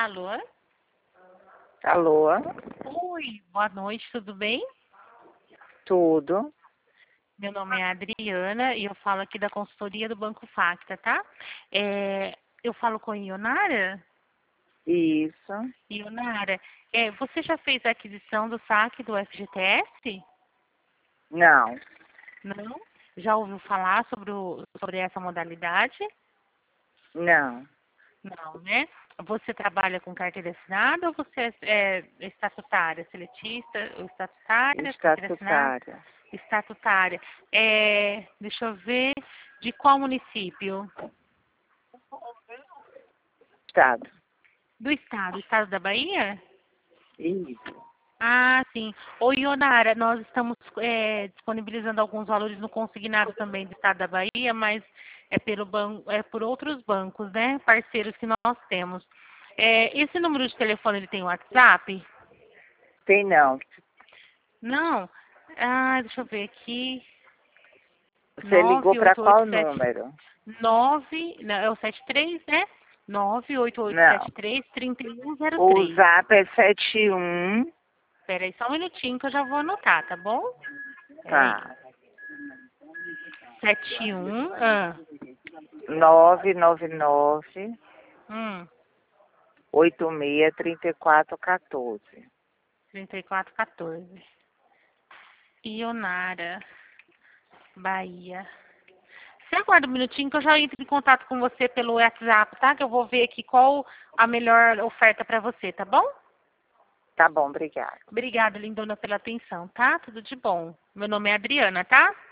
Alô? Alô? Oi, boa noite, tudo bem? Tudo? Meu nome é Adriana e eu falo aqui da consultoria do Banco Facta, tá? Eu falo com a Ionara? Isso? Ionara, você já fez a aquisição do saque do FGTS? Não. Não? Já ouviu falar sobre essa modalidade? Não. Não, né? Você trabalha com carteira assinada ou você é estatutária, seletista, ou estatutária, carteira assinada? Estatutária. Estatutária. Deixa eu ver, de qual município? Estado. Do estado da Bahia? Isso. Ah, sim. Ô, Ionara, nós estamos disponibilizando alguns valores no consignado também do estado da Bahia, mas por outros bancos, né? Parceiros que nós temos. Esse número de telefone, ele tem WhatsApp? Tem não. Não? Ah, deixa eu ver aqui. Você ligou para qual 988 número? 9, não, é o 73, né? Não. 988733103. O zap é 71. Espera aí só um minutinho que eu já vou anotar, tá bom? Peraí. Tá. 71, 999 hum, 86 3414. 3414. Ionara, Bahia. Você aguarda um minutinho que eu já entro em contato com você pelo WhatsApp, tá? Que eu vou ver aqui qual a melhor oferta para você, tá bom? Tá bom, obrigada. Obrigada, lindona, pela atenção, tá? Tudo de bom. Meu nome é Adriana, tá?